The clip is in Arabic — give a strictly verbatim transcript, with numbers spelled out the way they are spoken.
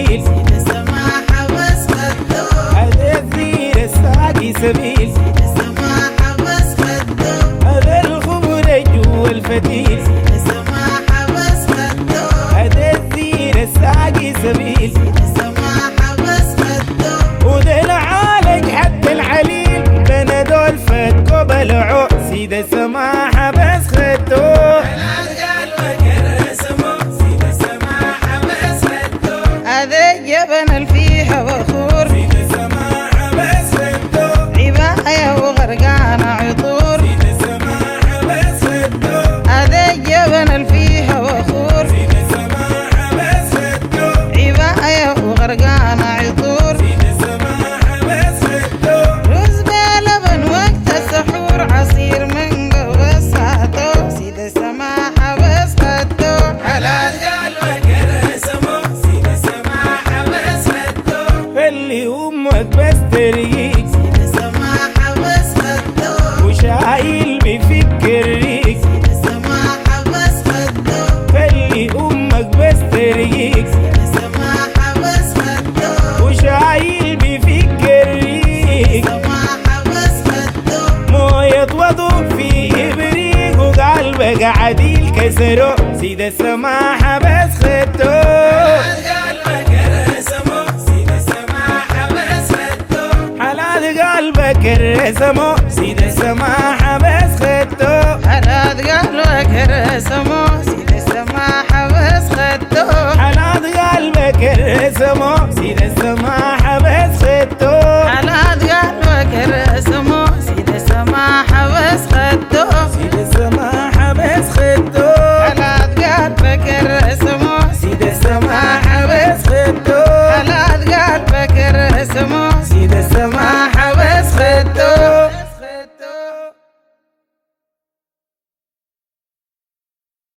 سبيل سيد السماحة بس خدو هذا الزين الساقي سبيل سيد السماحة بس خدو هذا الخمر جوا الفتيل سيد السماحة بس خدو هذا الزين الساقي سبيل سيد السماحة بس خدو وذا العالج حتى العليل بنا دول فكوا بلعوا سيد السماحة بس خدوه هذا جبن الفيها وخور سيد السماحة بس خدوه عباية وغرقانة عطور سيد السماحة بس خدوه هذا جبن الفيها وخور سيد السماحة بس خدوه عباية وغرقانة عطور سيد السماحة بس خدوه رز بلبن وقت السحور عصير مانجو بس عطور سيد السماحة بس خدوه حلال قلبك الرسمه سيد السماحة بس خدوه خلي أمك بس تريك سيد السماحة بس خدوه وشايل بفكر ريك سيد السماحة بس خدوه خلي أمك بس تريك سيد السماحة بس خدوه وشايل بفكر ريك السماحة بس خدوه موية وضوء في إبريق وقلبك عديل كسره سيد السماحة بس خدوه حلال قلبك الرسمه سيد السماحة بس خدوه حلال قلبك الرسمه سيد السماحة بس خدوه حلال قلبك الرسمه سيد السماحة بس